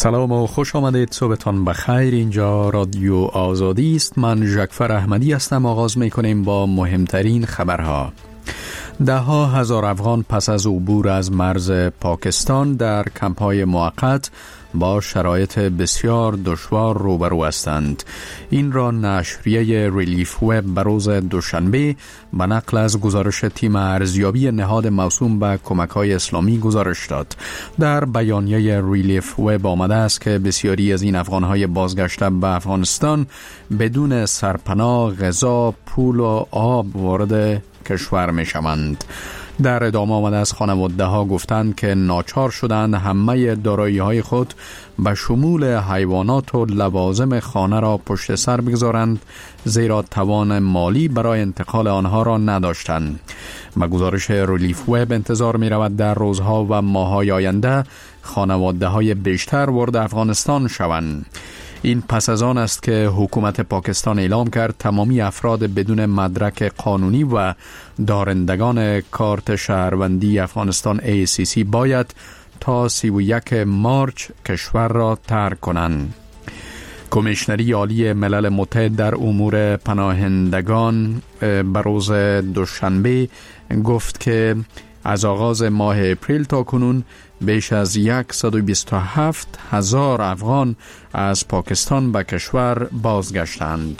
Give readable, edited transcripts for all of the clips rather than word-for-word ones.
سلام و خوش آمدید. صبحتان بخیر. اینجا رادیو آزادی است. من ژکفر احمدی هستم. آغاز می‌کنیم با مهمترین خبرها. ده‌ها هزار افغان پس از عبور از مرز پاکستان در کمپ‌های موقت با شرایط بسیار دشوار روبرو هستند. این را نشریه ریلیف وب به روز دوشنبه به نقل از گزارش تیم ارزیابی نهاد موسوم به کمک‌های اسلامی گزارش داد. در بیانیه ریلیف وب آمده است که بسیاری از این افغان‌های بازگشته به افغانستان بدون سرپناه، غذا، پول و آب وارد کشور می شوند. در ادامه آمده از خانواده ها گفتند که ناچار شدند همه دارایی های خود به شمول حیوانات و لوازم خانه را پشت سر بگذارند، زیرا توان مالی برای انتقال آنها را نداشتند. به گزارش ریلیف وب انتظار می رود در روزها و ماه‌های آینده خانواده های بیشتر وارد افغانستان شوند. این پس از آن است که حکومت پاکستان اعلام کرد تمامی افراد بدون مدرک قانونی و دارندگان کارت شهروندی افغانستان ACC باید تا 31 مارچ کشور را ترک کنند. کمیشنری عالی ملل متحد در امور پناهندگان به روز دوشنبه گفت که از آغاز ماه اپریل تا کنون بیش از 127,000 افغان از پاکستان به کشور بازگشتند.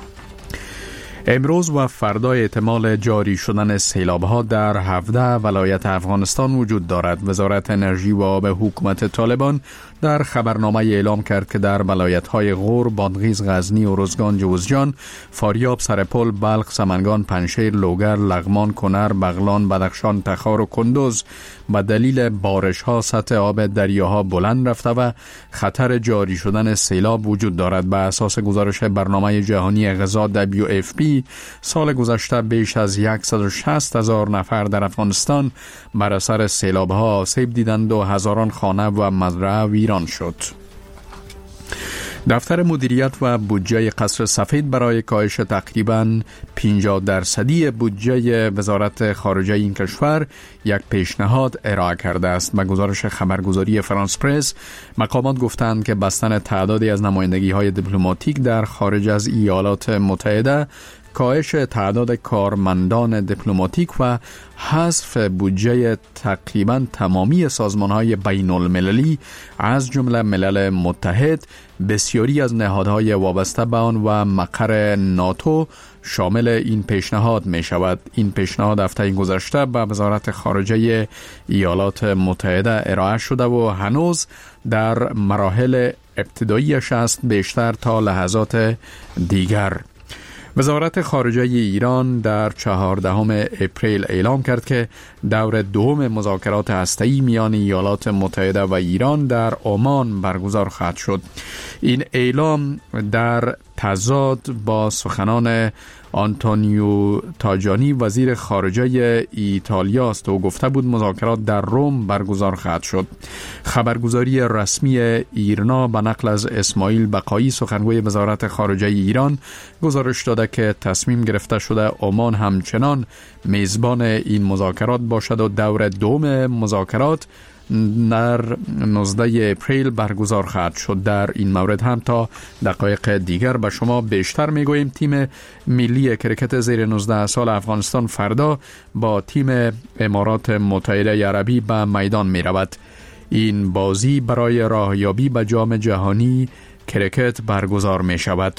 امروز و فردا احتمال جاری شدن سیلاب‌ها در 17 ولایت افغانستان وجود دارد. وزارت انرژی و آب حکومت طالبان در خبرنامه اعلام کرد که در ولایت‌های غور، بادغیس، غزنی، ارزگان، جوزجان، فاریاب، سرپل، بلخ، سمنگان، پنجشیر، لوگر، لغمان، کنر، بغلان، بدخشان، تخار و کندوز به دلیل بارش‌ها سطح آب دریاها بلند رفته و خطر جاری شدن سیلاب وجود دارد. به اساس گزارش برنامه جهانی غذا WFP سال گذشته بیش از 160,000 نفر در افغانستان بر اثر سیلاب‌ها آسیب دیدند و هزاران خانه و مزرعه ویران شد. دفتر مدیریت و بودجه قصر سفید برای کاهش تقریباً 50% بودجه وزارت خارجه این کشور یک پیشنهاد ارائه کرده است. به گزارش خبرگزاری فرانس پرس، مقامات گفتند که بستن تعدادی از نمایندگی‌های دیپلماتیک در خارج از ایالات متحده، کاهش تعداد کارمندان دیپلماتیک و حذف بودجه تقریباً تمامی سازمان‌های بین‌المللی از جمله ملل متحد، بسیاری از نهادهای وابسته به آن و مقر ناتو شامل این پیشنهاد می شود. این پیشنهاد هفته گذشته به وزارت خارجه ایالات متحده ارائه شده و هنوز در مراحل ابتداییش است، بیشتر تا لحظات دیگر. وزارت خارجه ایران در 14 اپریل اعلام کرد که دور دوم مذاکرات هسته‌ای میان ایالات متحده و ایران در عمان برگزار خواهد شد. این اعلام در تضاد با سخنان آنتونیو تاجانی وزیر خارجه ایتالیا است و گفته بود مذاکرات در روم برگزار خواهد شد. خبرگزاری رسمی ایرنا به نقل از اسماعیل بقایی سخنگوی وزارت خارجه ایران گزارش داده که تصمیم گرفته شده عمان همچنان میزبان این مذاکرات باشد و دور دوم مذاکرات در 19 اپریل برگزار خواهد شد. در این مورد هم تا دقایق دیگر به شما بیشتر میگوییم. تیم ملی کرکت زیر 19 سال افغانستان فردا با تیم امارات متحده عربی به میدان می رود. این بازی برای راهیابی به جام جهانی کرکت برگزار می شود.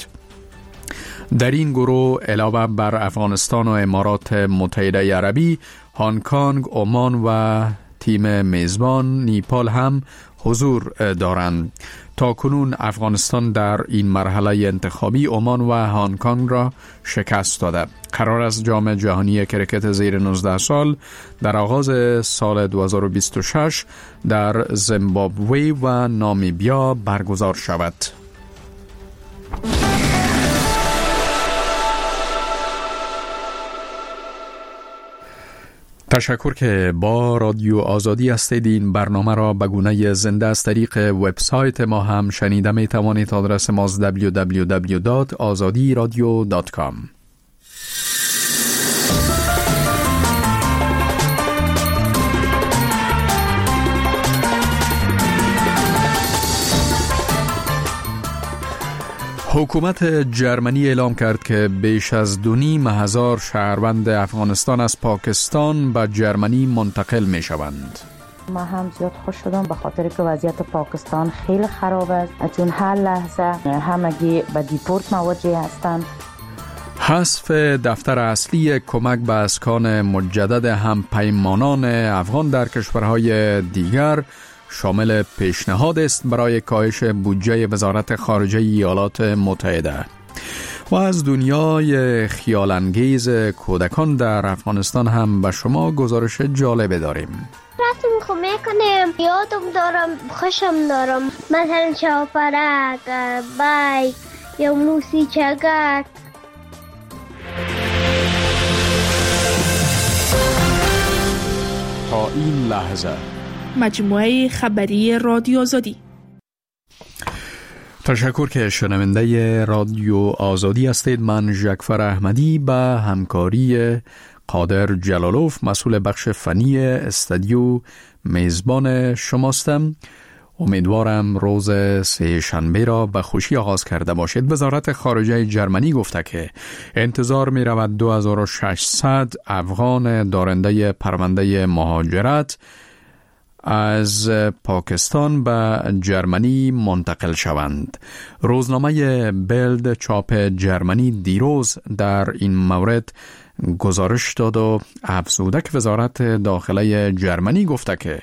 در این گروه علاوه بر افغانستان و امارات متحده عربی، هنگ کنگ، عمان و تیم میزبان نیپال هم حضور دارند. تا کنون افغانستان در این مرحله انتخابی عمان و هنگ کنگ را شکست داده. قرار است جام جهانی کرکت زیر 19 سال در آغاز سال 2026 در زیمبابوه و نامیبیا برگزار شود. تشکر که با رادیو آزادی هستید. این برنامه را به گونه زنده از طریق وبسایت ما هم شنیده می توانید. آدرس ما www.azadiradio.com. حکومت جرمنی اعلام کرد که بیش از 2,500 شهروند افغانستان از پاکستان به جرمنی منتقل می شوند. ما هم زیاد خوش شدم به خاطر که وضعیت پاکستان خیلی خراب است، چون هر لحظه همگی به دیپورت مواجه هستند. حذف دفتر اصلی کمک به اسکان مجدد هم پیمانان افغان در کشورهای دیگر شامل پیشنهاد است برای کاهش بودجه وزارت خارجه ایالات متحده. و از دنیای خیالانگیز کودکان در افغانستان هم به شما گزارش جالب داریم. رفتیم خونه کنیم، یادم دارم، خوشم دارم، مثلا شاپرک، بایک یا موسیقی‌گر. تا این لحظه مجموعه خبری رادیو آزادی. تشکر که شنونده رادیو آزادی هستید. من ژکفر احمدی به همکاری قادر جلالوف مسئول بخش فنی استودیو میزبان شماستم. امیدوارم روز سه شنبه را به خوشی آغاز کرده باشید. وزارت خارجه جرمنی گفته که انتظار می رود 2600 افغان دارنده پرونده مهاجرت از پاکستان به جرمنی منتقل شوند. روزنامه بلد چاپ جرمنی دیروز در این مورد گزارش داد و افزوده که وزارت داخله جرمنی گفته که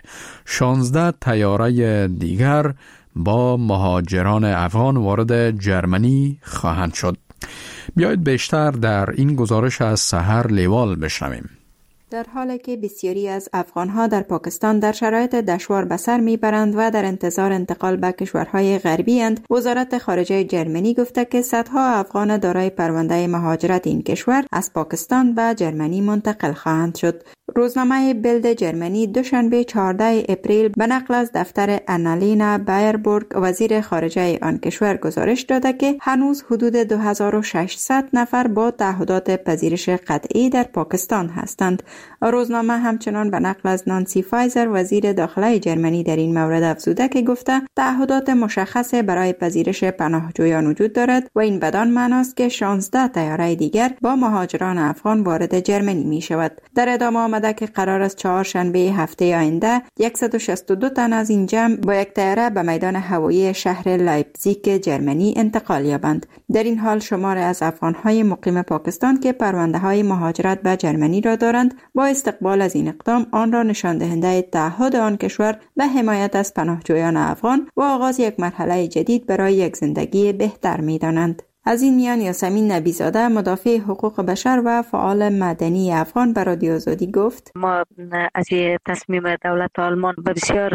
16 طیاره دیگر با مهاجران افغان وارد جرمنی خواهند شد. بیایید بیشتر در این گزارش از سحر لیوال بشنویم. در حالی که بسیاری از افغانها در پاکستان در شرایط دشوار به سر میبرند و در انتظار انتقال به کشورهای غربی اند، وزارت خارجه جرمنی گفته که صدها افغان دارای پرونده مهاجرت این کشور از پاکستان به جرمنی منتقل خواهند شد. روزنامه بلد جرمنی دوشنبه 14 اپریل به نقل از دفتر آنالینا بایربورگ وزیر خارجه آن کشور گزارش داده که هنوز حدود 2600 نفر با تعهدات پذیرش قطعی در پاکستان هستند. روزنامه همچنان به نقل از نانسی فایزر وزیر داخله جرمنی در این مورد افزوده که گفته تعهدات مشخص برای پذیرش پناهجویان وجود دارد و این بدان معناست که 16 طیاره دیگر با مهاجران افغان وارد جرمنی می شود. در ادامه آمده که قرار است چهارشنبه هفته آینده 162 تن از این جمع با یک طیاره به میدان هوایی شهر لایپزیگ جرمنی انتقال یابند. در این حال شمار از افغانهای مقیم پاکستان که پرونده‌های مهاجرت به جرمنی را دارند با استقبال از این اقدام آن را نشان دهنده تعهد آن کشور به حمایت از پناهجویان افغان و آغاز یک مرحله جدید برای یک زندگی بهتر می‌دانند. از این میان یاسمین نبیزاده مدافع حقوق بشر و فعال مدنی افغان به رادیو آزادی گفت: ما از تصمیم دولت آلمان بسیار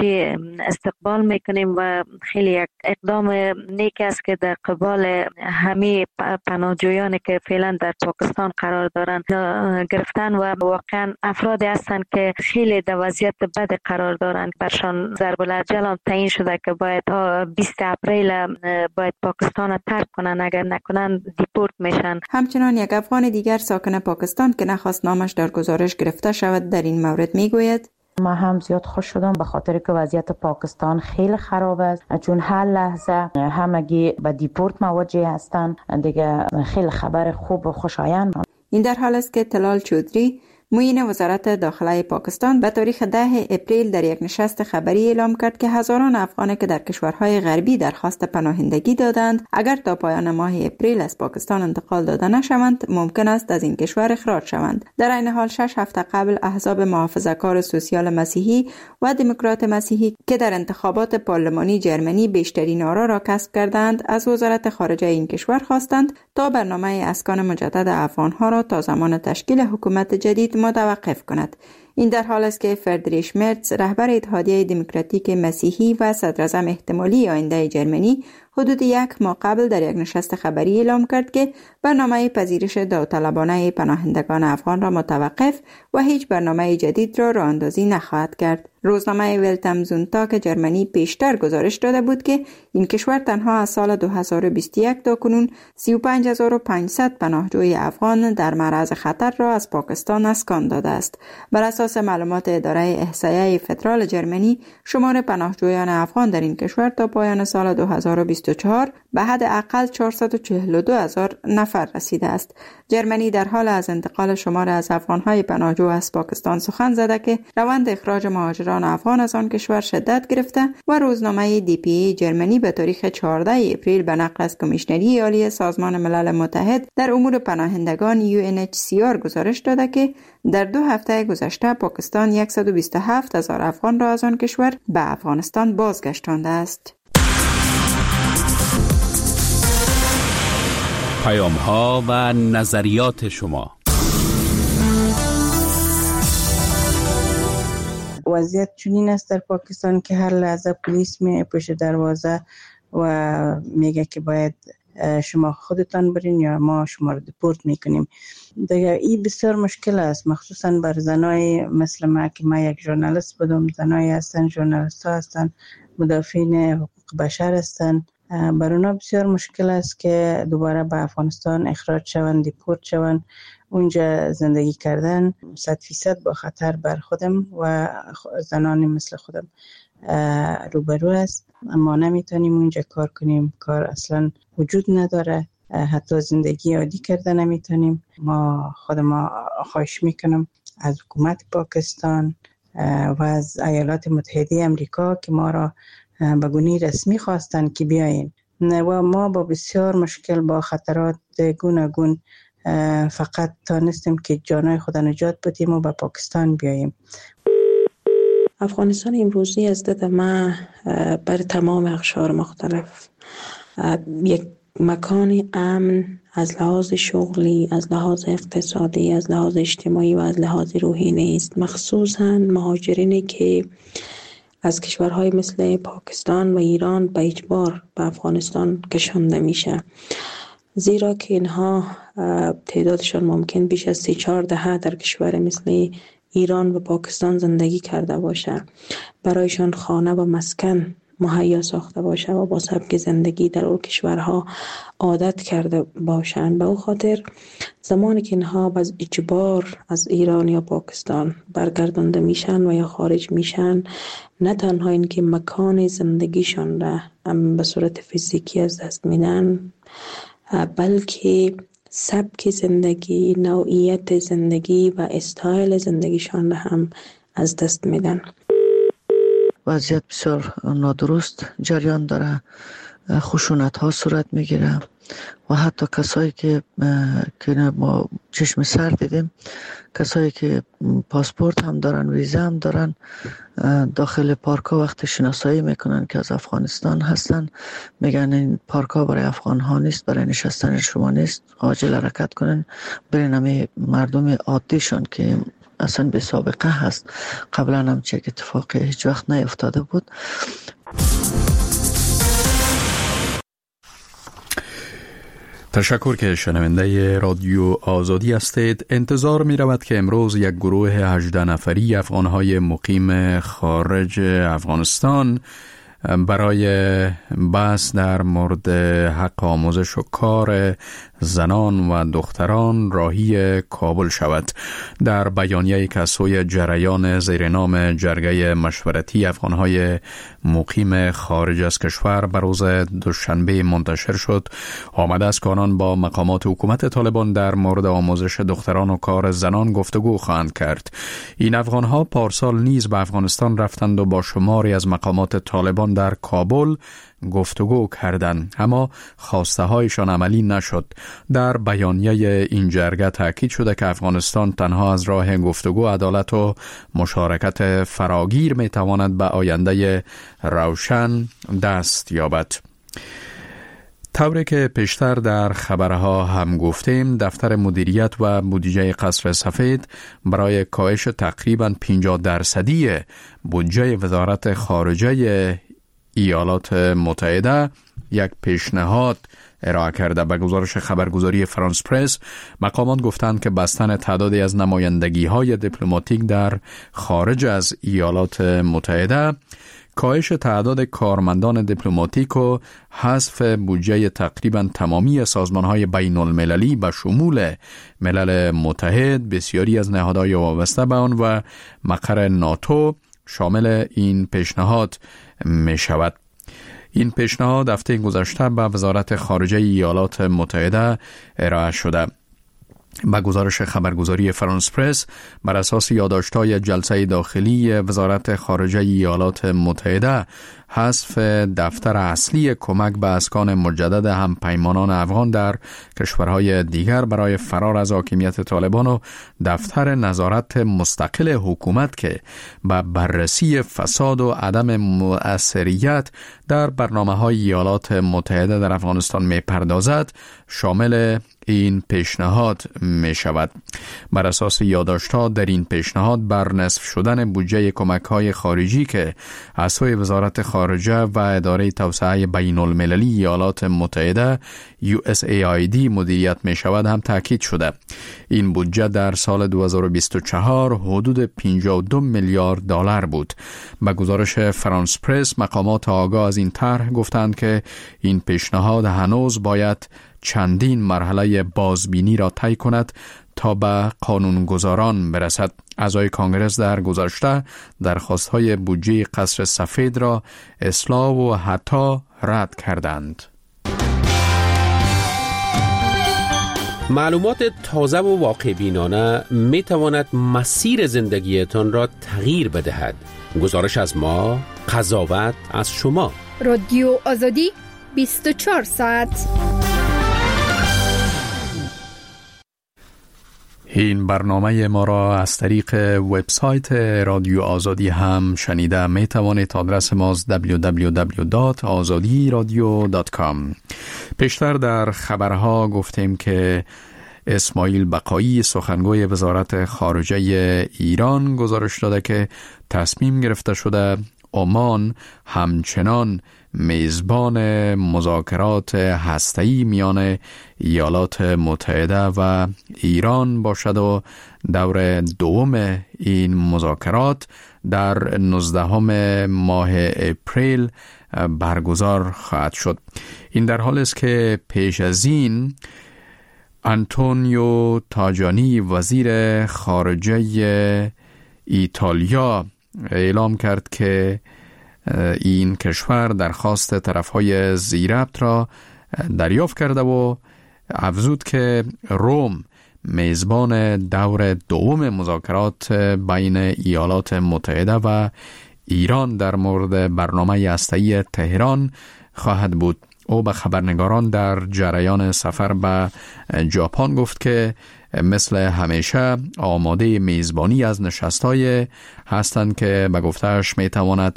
استقبال میکنیم و خیلی یک اقدام نیک است که در قبال همه پناهجویانی که فعلا در پاکستان قرار دارند گرفتن و واقعا افرادی هستند که خیلی در وضعیت بد قرار دارند. برشان ضرب العجل تعیین شده که باید 20 اپریل باید پاکستان ترک کنند، اگر نکنن دیپورت میشن. همچنان یک افغان دیگر ساکن پاکستان که نخواست نامش در گزارش گرفته شود در این مورد میگوید: ما هم زیاد خوش شدم به خاطر که وضعیت پاکستان خیلی خراب است، چون هر لحظه همگی به دیپورت مواجه هستند. دیگه خیلی خبر خوب و خوشایند. این در حال است که طلال چودری معین وزارت داخله پاکستان به تاریخ 10 اپریل در یک نشست خبری اعلام کرد که هزاران افغان که در کشورهای غربی درخواست پناهندگی دادند اگر تا پایان ماه اپریل از پاکستان انتقال داده نشوند ممکن است از این کشور اخراج شوند. در این حال 6 هفته قبل احزاب محافظه‌کار سوسیال مسیحی و دموکرات مسیحی که در انتخابات پارلمانی جرمنی بیشترین آرا را کسب کردند از وزارت خارجه این کشور خواستند تا برنامه اسکان مجدد افغانها را تا زمان تشکیل حکومت جدید متوقف کند. این در حال است که فردریش مرتز رهبر اتحادیه دموکراتیک مسیحی و صدراعظم احتمالی آینده جرمنی حدود یک ماه قبل در یک نشست خبری اعلام کرد که برنامه پذیرش داوطلبانه پناهندگان افغان را متوقف و هیچ برنامه جدید را راه‌اندازی نخواهد کرد. روزنامه ولت am Sonntag جرمنی پیشتر گزارش داده بود که این کشور تنها از سال 2021 تا کنون 35500 پناهجوی افغان در معرض خطر را از پاکستان اسکان داده است. بر اساس اساس معلومات اداره احصایه فدرال جرمنی، شمار پناهجویان افغان در این کشور تا پایان سال 2024 به حد اقل 442,000 نفر رسیده است. جرمنی در حال از انتقال شمار از افغانهای پناهجو از پاکستان سخن زده که روند اخراج مهاجران افغان از آن کشور شدت گرفته و روزنامه DPA جرمنی به تاریخ 14 اپریل به نقل از کمیشنری عالی سازمان ملل متحد در امور پناهندگان UNHCR گزارش داده که در 2 هفته گذشته پاکستان 127,000 افغان را از آن کشور به افغانستان بازگشتانده است. پیام‌ها و نظریات شما. وضعیت چنین است در پاکستان که هر لحظه پلیس می پشت دروازه و میگه که باید شما خودتان برین یا ما شما رو دیپورت میکنیم. دیگه این بسیار مشکل است، مخصوصا بر زنای مثل ما که ما یک ژورنالیست بودم، زنای هستن، ژورنالیست ها هستن، مدافعین حقوق بشر هستن، بر اونا بسیار مشکل است که دوباره به افغانستان اخراج شوند، دیپورت شوند. اونجا زندگی کردن 100% با خطر بر خودم و زنانی مثل خودم روبرو است. اما نمیتونیم اونجا کار کنیم، کار اصلا وجود نداره، حتی زندگی عادی کرده نمیتونیم. ما خواهش میکنم از حکومت پاکستان و از ایالات متحده امریکا که ما را به گونه رسمی خواستن که بیاین و ما با بسیار مشکل با خطرات گوناگون فقط تانستیم که جانای خود نجات بدیم و به پاکستان بیاییم. افغانستان امروزی از دید ما بر تمام اقشار مختلف یک مکان امن از لحاظ شغلی، از لحاظ اقتصادی، از لحاظ اجتماعی و از لحاظ روحی نیست، مخصوصاً مهاجرینی که از کشورهای مثل پاکستان و ایران به اجبار به افغانستان کشانده میشه، زیرا که اینها تعدادشان ممکن بیش از 3-4 دهه در کشور مثل ایران و پاکستان زندگی کرده باشه، برایشان خانه و مسکن مهیا ساخته باشه و با سبک زندگی در اون کشورها عادت کرده باشند. به او خاطر زمانی که اینها باز اجبار از ایران یا پاکستان برگردانده میشن و یا خارج میشن، نه تنها این که مکان زندگیشان را به صورت فیزیکی از دست میدن، بلکه سبک زندگی، نوعیت زندگی و استایل زندگیشان را هم از دست میدن. وضعیت بسیار نادرست جریان داره، خشونت ها صورت میگیره و حتی کسایی که ما چشم سر دیدیم، کسایی که پاسپورت هم دارن، ویزا هم دارن، داخل پارک ها وقت شناسایی میکنن که از افغانستان هستن، میگن این پارک ها برای افغان ها نیست، برای نشستن شما نیست، عاجل حرکت کنن برین. همه مردم عادیشون که اصلا به سابقه هست، قبلا هم چه اتفاقی هیچ وقت نیفتاده بود. تشکر که شنونده رادیو آزادی هستید. انتظار می رود که امروز یک گروه 18 نفری افغانهای مقیم خارج افغانستان برای بحث در مورد حق آموزش و کار زنان و دختران راهی کابل شود. در بیانیه‌ای که از سوی جریان زیر نام جرگه مشورتی افغانهای مقیم خارج از کشور بر روز دوشنبه منتشر شد، آمده است که آنان با مقامات حکومت طالبان در مورد آموزش دختران و کار زنان گفتگو خواهند کرد. این افغانها پارسال نیز به افغانستان رفتند و با شماری از مقامات طالبان در کابل گفتگو کردند، اما خواسته هایشان عملی نشد. در بیانیه این جرگه تاکید شده که افغانستان تنها از راه گفتگو، عدالت و مشارکت فراگیر می تواند به آینده روشن دست یابد. طوری که پیشتر در خبرها هم گفتیم، دفتر مدیریت و بودجه قصر سفید برای کاهش تقریباً 50% بودجه وزارت خارجه ایالات متحده یک پیشنهاد ارائه کرده. به گزارش خبرگزاری فرانس پرس، مقامات گفتند که بستن تعدادی از نمایندگی‌های دیپلماتیک در خارج از ایالات متحده کاهش تعداد کارمندان دیپلماتیک و حذف بودجه تقریبا تمامی سازمان‌های بین المللی به شمول ملل متحد، بسیاری از نهادهای وابسته به آن و مقر ناتو شامل این پیشنهاد می شود. این پیشنهاد هفته گذشته به وزارت خارجه ایالات متحده ارائه شده. با گزارش خبرگزاری فرانس پرس، بر اساس یادداشت‌های جلسه داخلی وزارت خارجه ایالات متحده، حذف دفتر اصلی کمک به اسکان مجدد همپیمانان افغان در کشورهای دیگر برای فرار از حاکمیت طالبان و دفتر نظارت مستقل حکومت که به بررسی فساد و عدم مؤثریت در برنامه‌های ایالات متحده در افغانستان می‌پردازد، شامل این پیشنهاد می شود. بر اساس یادداشت‌ها در این پیشنهاد بر نصف شدن بودجه کمک‌های خارجی که از سوی وزارت خارجه و اداره توسعه بین المللی ایالات متحده USAID مدیریت می شود هم تاکید شده. این بودجه در سال 2024 حدود 52 میلیارد دلار بود. با گزارش فرانس پرس، مقامات آگاه از این طرح گفتند که این پیشنهاد هنوز باید چندین مرحله بازبینی را طی کند تا به قانونگذاران برسد. اعضای کانگرس در گذشته درخواست‌های بودجه قصر سفید را اصلاح و حتی رد کردند. معلومات تازه و واقع بینانه می تواند مسیر زندگیتان را تغییر بدهد. گزارش از ما، قضاوت از شما. رادیو آزادی 24 ساعت. این برنامه ما را از طریق وبسایت رادیو آزادی هم شنیده می توانید. آدرس ما www.azadiradio.com. پیشتر در خبرها گفتیم که اسماعیل بقایی، سخنگوی وزارت خارجه ایران، گزارش داده که تصمیم گرفته شده عمان همچنان میزبان مذاکرات هسته‌ای میان ایالات متحده و ایران باشد و دور دوم این مذاکرات در 19 ماه اپریل برگزار خواهد شد. این در حال است که پیش از این آنتونیو تاجانی، وزیر خارجه ایتالیا، اعلام کرد که این کشور درخواست طرفهای ضیربط را دریافت کرده و افزود که روم میزبان دور دوم مذاکرات بین ایالات متحده و ایران در مورد برنامه هسته‌ای تهران خواهد بود. او به خبرنگاران در جریان سفر به ژاپن گفت که مثل همیشه آماده میزبانی از نشست‌های هستند که به گفته‌اش میتواند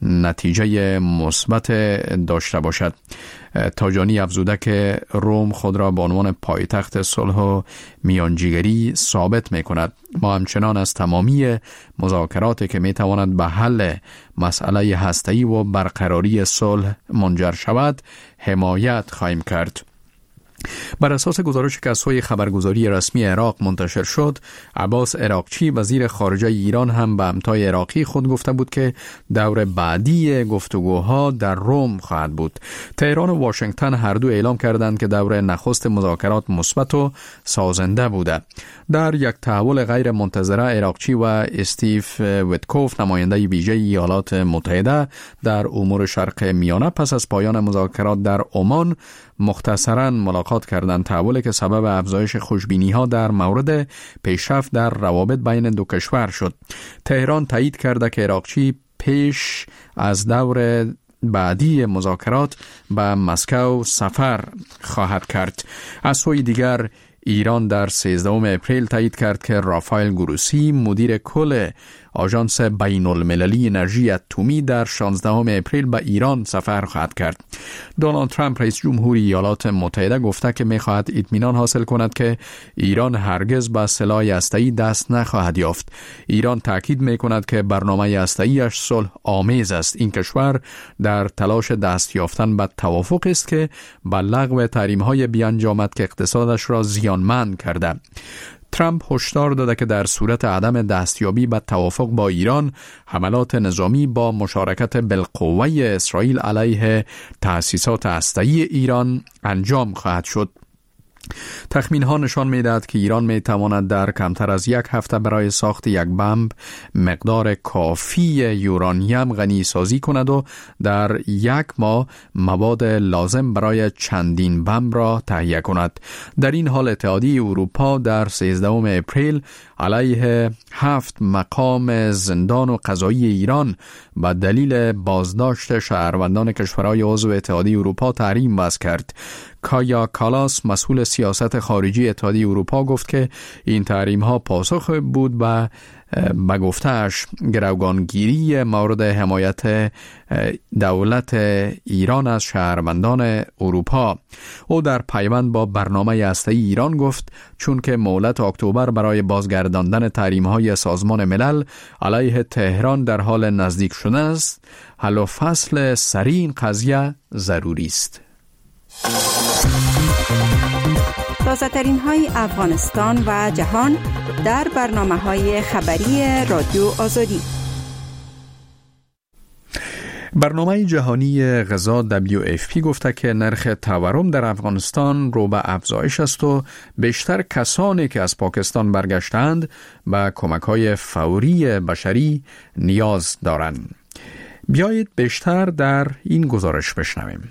نتیجه مثبت داشته باشد. تاجانی افزوده که روم خود را به عنوان پایتخت صلح و میانجیگری ثابت میکند. ما همچنان از تمامی مذاکراتی که میتواند به حل مسئله هسته‌ای و برقراری صلح منجر شود حمایت خواهیم کرد. بر اساس گزارشی که از سوی خبرگزاری رسمی عراق منتشر شد، عباس عراقچی، وزیر خارجه ایران، هم به همتای عراقی خود گفته بود که دور بعدی گفتگوها در روم خواهد بود. تهران و واشنگتن هر دو اعلام کردند که دور نخست مذاکرات مثبت و سازنده بوده. در یک تحول غیر منتظره، عراقچی و استیو ویتکوف، نماینده ویژه ایالات متحده در امور شرق میانه، پس از پایان مذاکرات در عمان مختصراً ملاقات کردند. تحولی که سبب افزایش خوشبینی‌ها در مورد پیشرفت در روابط بین دو کشور شد. تهران تایید کرده که عراقچی پیش از دور بعدی مذاکرات به مسکو سفر خواهد کرد. از سوی دیگر ایران در 13 اپریل تایید کرد که رافائل گروسی، مدیر کل آژانس بین المللی انرژی اتمی، در 16 اپریل به ایران سفر خواهد کرد. دونالد ترامپ، رئیس جمهور ایالات متحده، گفته که می‌خواهد اطمینان حاصل کند که ایران هرگز به سلاح هسته‌ای دست نخواهد یافت. ایران تاکید می‌کند که برنامه هسته‌ایش صلح آمیز است. این کشور در تلاش دست یافتن به توافق است که به لغو تحریم‌های بیانجامد که اقتصادش را زیانمند کرده. ترامپ هشدار داده که در صورت عدم دستیابی به توافق با ایران، حملات نظامی با مشارکت بالقوه اسرائیل علیه تأسیسات هسته‌ای ایران انجام خواهد شد. تخمین ها نشان می دهد که ایران می تواند در کمتر از یک هفته برای ساخت یک بمب مقدار کافی یورانیم غنی سازی کند و در یک ماه مواد لازم برای چندین بمب را تهیه کند. در این حال اتحادیه اروپا در 13 اپریل علیه 7 مقام زندان و قضایی ایران به دلیل بازداشت شهروندان کشورهای عضو اتحادیه اروپا تحریم وضع کرد. کایا کالاس، مسئول سیاست خارجی اتحادیه اروپا، گفت که این تحریم ها پاسخ بود به گفته‌اش گروگانگیری مورد حمایت دولت ایران از شهروندان اروپا. او در پیوند با برنامه هسته‌ای ایران گفت چون که مهلت اکتبر برای بازگرداندن تحریم‌های سازمان ملل علیه تهران در حال نزدیک شده است، حل و فصل سریع این قضیه ضروری است. تازه ترین های افغانستان و جهان در برنامه های خبری رادیو آزادی. برنامه جهانی غذا WFP گفته که نرخ تورم در افغانستان رو به افزایش است و بیشتر کسانی که از پاکستان برگشتند به کمک‌های فوری بشری نیاز دارند. بیایید بیشتر در این گزارش بشنویم.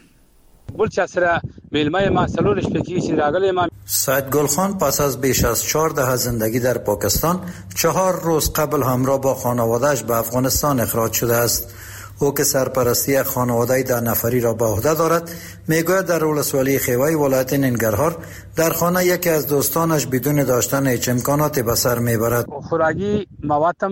سید گلخان پس از بیش از 4 دهه زندگی در پاکستان 4 روز قبل همراه با خانواده‌اش به افغانستان اخراج شده است. او که سرپرستی خانواده 10 نفری را به عهده دارد، میگوید در ولسوالی خیوه ولایت ننگرهار در خانه یکی از دوستانش بدون داشتن هیچ امکاناتی به سر میبرد. خوراکی موادم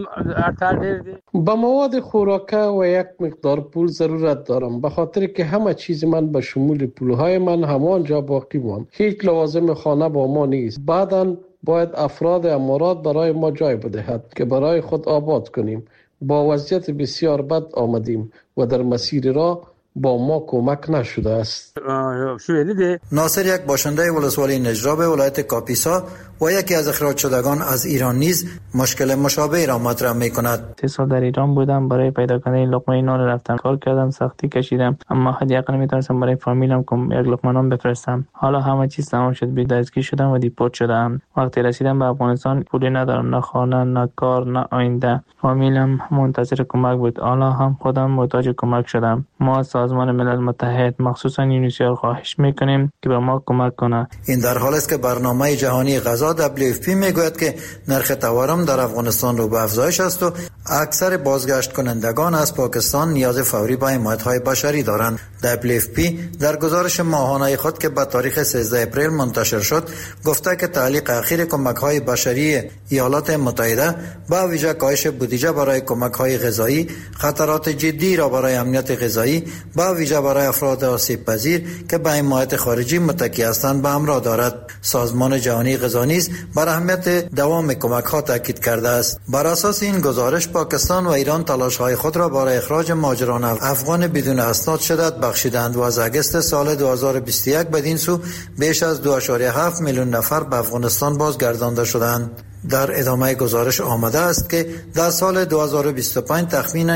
با مواد خوراکه و یک مقدار پول ضرورت دارم، به خاطر که همه چیز من به شمول پولهای من همانجا باقی ماند. هیچ لوازم خانه با ما نیست. بعداً باید افراد امارات برای ما جای بدهد که برای خود آباد کنیم. با وضعیت بسیار بد آمدیم و در مسیر را با ما کمک نشده است. ناصر، یک باشنده ولسوالی نجراب ولایت کاپیسا و یکی از اخراج شدگان از ایران نیز مشکل مشابه را مطرح می‌کند. 3 سال در ایران بودم، برای پیدا کردن لقمه نان رفتم، کار کردم، سختی کشیدم، اما حداقل میتونستم برای فامیلم یک لقمه نان بفرستم. حالا همه چیز تمام شد، بی‌دستگیر شدم و دیپورت شدم. وقتی رسیدم به افغانستان پولی ندارم، نه خانه، نه کار، نه آینده. فامیلم منتظر کمک بود، حالا هم خودم محتاج کمک شدم. ما سازمان ملل متحد مخصوصا یونیسف خواهش میکنیم که به ما کمک کنه. این در حالی است که برنامه جهانی غذا WFP میگوید که نرخ تورم در افغانستان رو به افزایش است و اکثر بازگشت کنندگان از پاکستان نیاز فوری به حمایت‌های بشری دارند. WFP در گزارش ماهانه خود که به تاریخ 13 اپریل منتشر شد گفته که تعلیق اخیر کمک‌های بشری ایالات متحده با ویژه کاهش بودجه برای کمک‌های غذایی خطرات جدی را برای امنیت غذایی با ویژه برای افراد آسیب پذیر که به حمایت خارجی متکی هستند به همراه دارد. سازمان جهانی غذا نیز بر اهمیت دوام کمک‌ها تاکید کرده است. بر اساس این گزارش پاکستان و ایران تلاش‌های خود را برای اخراج مهاجران افغان بدون اسناد شدت بخشیدند و از اگست سال 2021 بدین سو بیش از 2.7 میلیون نفر به افغانستان بازگردانده شدند. در ادامه گزارش آمده است که در سال 2025 تخمیناً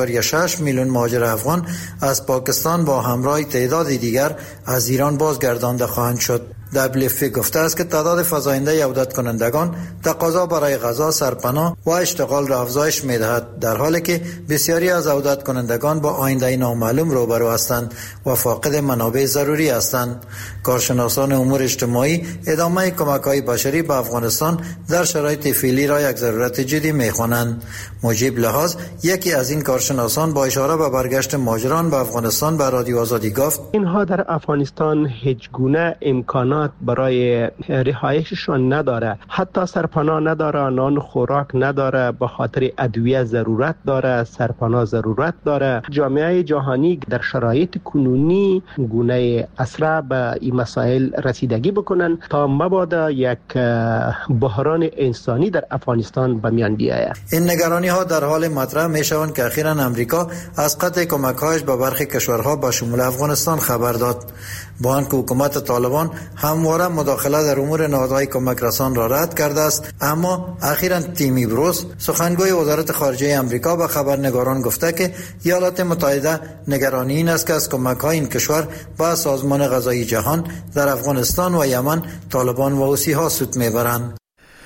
1.6 میلیون مهاجر افغان از پاکستان با همراه تعداد دیگر از ایران بازگردانده خواهند شد. WFP گفته است که تعداد فزاینده عودت کنندگان تقاضا برای غذا، سرپناه و اشتغال را افزایش می‌دهد، در حالی که بسیاری از عودت کنندگان با آینده نامعلوم روبرو هستند و فاقد منابع ضروری هستند. کارشناسان امور اجتماعی ادامه کمک‌های بشری به افغانستان در شرایط فعلی را یک ضرورت جدی می‌خوانند. مجیب لحاظ، یکی از این کارشناسان، با اشاره به برگشت مهاجران به افغانستان به رادیو آزادی گفت: اینها در افغانستان هیچ گونه امکانات برای رهایششان نداره، حتی سرپناه نداره، نان خوراک نداره، به خاطر ادویه ضرورت داره، سرپناه ضرورت داره. جامعه جهانی در شرایط کنونی گونه اسرع به این مسائل رسیدگی بکنن تا مبادا یک بحران انسانی در افغانستان به میان بیاید. این نگرانی ها در حال مطرح می شوند که اخیراً امریکا از قطع کمک‌هایش به برخی کشورها به شمول افغانستان خبر داد. با آنکه حکومت طالبان همواره مداخله در امور نهادهای کمک رسان را رد کرده است، اما اخیراً تیمی بروس سخنگوی وزارت خارجه آمریکا به خبرنگاران گفته که ایالات متحده نگران این است که از کمک‌های این کشور به سازمان غذایی جهان در افغانستان و یمن طالبان و حوثی‌ها سود می‌برند.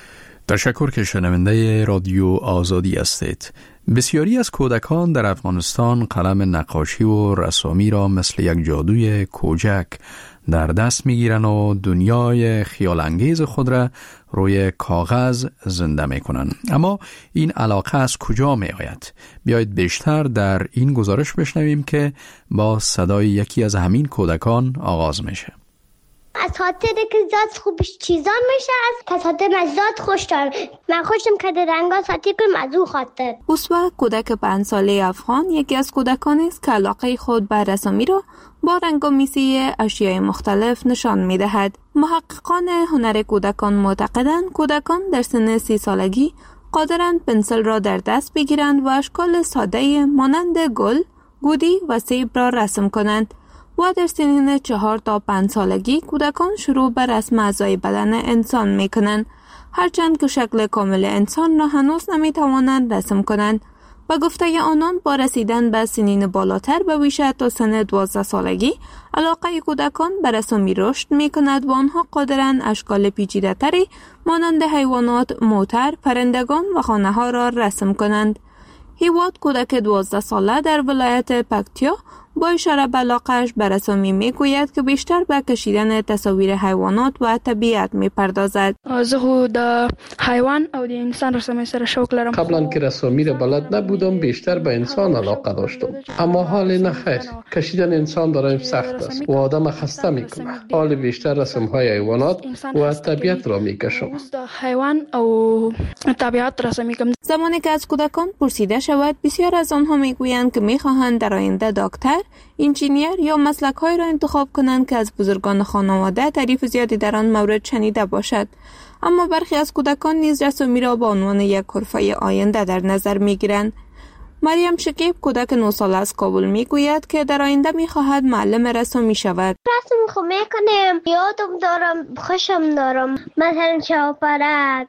تشکر که شنونده رادیو آزادی هستید. بسیاری از کودکان در افغانستان قلم نقاشی و رسامی را مثل یک جادوی کوچک در دست میگیرن و دنیای خیال انگیز خود را روی کاغذ زنده میکنن. اما این علاقه از کجا می آید؟ بیایید بیشتر در این گزارش بشنویم که با صدای یکی از همین کودکان آغاز میشه. از خاطر که زاد خوبش چیزا میشه، از خاطر زاد خوش دارم. من خوشم که در رنگا ساتی کنم از او خاطر. اسوا کودک 5 ساله افغان یکی از کودکانی است که علاقه خود به رسامی را با رنگامیزی اشیاء مختلف نشان میدهد. محققان هنر کودکان معتقدند کودکان در سن 30 سالگی قادرند پنسل را در دست بگیرند و اشکال ساده مانند گل، گودی و سیب را رسم کنند. و در سنین 4 تا 5 سالگی کودکان شروع به رسم اعضای بدن انسان می کنند، هرچند که شکل کامل انسان را هنوز نمی توانند رسم کنند. با گفته آنان با رسیدن به سنین بالاتر به بیش تا سن 12 سالگی علاقه کودکان به رسامی رشد می کند و آنها قادرند اشکال پیچیده تری مانند حیوانات، موتر، پرندگان و خانه ها را رسم کنند. هیواد کودک 12 ساله در ولایت پکتیا با اشاره به علاقه‌اش به رسامی میگوید که بیشتر به کشیدن تصاویر حیوانات و طبیعت میپردازد. زه خو د حیوان او د انسان رسامی سره شوق لرم. قبلا که رسامی را بلد نبودم، بیشتر به انسان علاقه داشتم، اما حال نخیر. کشیدن انسان برایم سخت است و آدم خسته میکنه. حال بیشتر رسم‌های حیوانات و طبیعت را میکشم. حیوان او طبیعت رسامی کنم. زمانی که از کودکان پرسیده شود، بسیار از آنها میگویند که میخواهند در آینده دکتر، انجینیر یا مسلک‌هایی را انتخاب کنند که از بزرگان خانواده تعریف زیادی در آن مورد شنیده باشد. اما برخی از کودکان نیز رسامی را به عنوان یک حرفه آینده در نظر میگیرند. مریم شکیب کودک 9 ساله از کابل میگوید که در آینده میخواهد معلم رسامی شود. رسم خو میکنم، یادم دارم، خوشم دارم، مثلا شاپرک،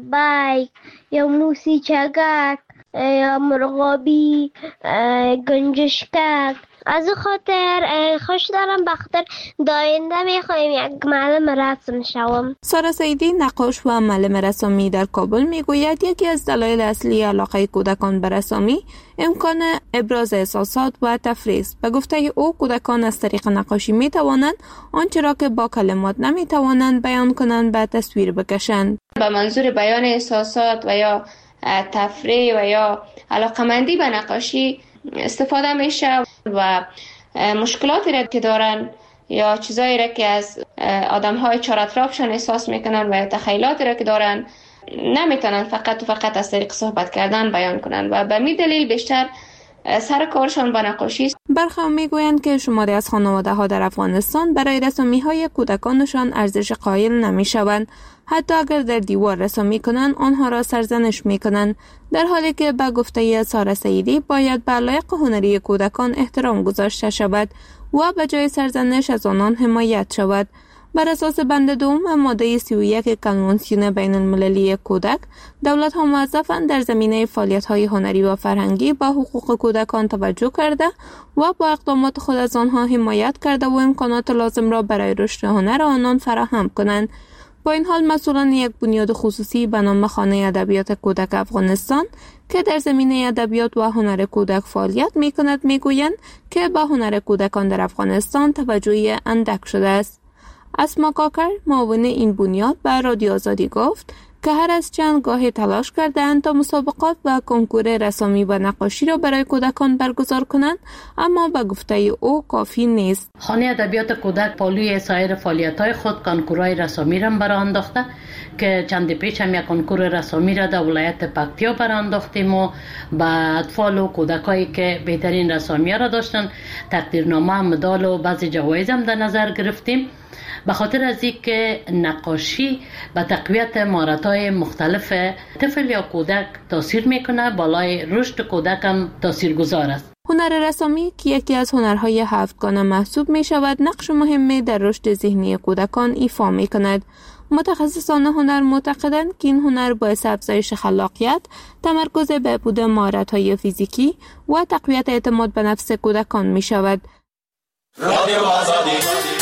بایک یا موسیچگک یا مرغابی، گنجشکک. از خاطر خوش دارم، بخاطر داینده میخوایم یک معلم رسم شوم. سارا سیدی نقاش و معلم رسامی در کابل میگوید یکی از دلایل اصلی علاقه کودکان به رسامی امکان ابراز احساسات و تفریح است. به گفته او کودکان از طریق نقاشی میتوانند آنچه را که با کلمات نمیتوانند بیان کنند به تصویر بکشند. به منظور بیان احساسات و یا تفریح و یا علاقمندی به نقاشی استفاده میشه و مشکلاتی را که دارن یا چیزایی را که از آدم‌های چهار اطرافشان احساس میکنن و یا تخیلاتی را که دارن نمیتونن فقط از طریق صحبت کردن بیان کنن و به می دلیل بیشتر سر کارشان با نقاشی است. برخی میگویند که شماری از خانواده‌ها در افغانستان برای رسامی‌های کودکانشان ارزش قائل نمی‌شوند. حتی اگر در دیوار رسامی کنند آنها را سرزنش می‌کنند، در حالی که به گفته سارا سیدی باید به علایق هنری کودکان احترام گذاشته شود و به جای سرزنش از آنان حمایت شود. بر اساس بند دوم ماده 31 کنوانسیون بین المللی کودک، دولت‌ها موظفند در زمینه فعالیت‌های هنری و فرهنگی با حقوق کودکان توجه کرده و با اقدامات خود از آنها حمایت کرده و امکانات لازم را برای رشد هنر آنان فراهم کنند. با این حال مسئولان یک بنیاد خصوصی به نام خانه ادبیات کودک افغانستان که در زمینه ادبیات و هنر کودک فعالیت می‌کند میگویند که به هنر کودکان در افغانستان توجهی اندک شده است. اسما کاکر معاون این بنیاد به رادیو آزادی گفت که هر از چند گاهی تلاش کردند تا مسابقات و کنکور رسامی و نقاشی را برای کودکان برگزار کنند، اما به گفته او کافی نیست. خانه ادبیات کودک پالوی سایر فعالیت‌های خود کنکورهای رسامی را برای انداخته که چند پیش هم یک کنکور رسامی را در ولایت پکتیا برای انداختیم و به اطفال و کودکایی که بهترین رسامی را داشتن تقدیرنامه، مدال و بعضی جوایز هم در نظر گرفتیم. به خاطر از اینکه نقاشی به تقویت مهارت‌های مختلف طفل یا کودک تاثیر میکنه، بالای رشد کودک هم تاثیرگذار است. هنر رسامی که یکی از هنرهای هفتگانه محسوب می شود، نقش مهمی در رشد ذهنی کودکان ایفا می کند. متخصصان هنر معتقدند که این هنر باعث افزایش خلاقیت، تمرکز بهبود مهارت‌های فیزیکی و تقویت اعتماد به نفس کودکان می شود. رادیو آزادی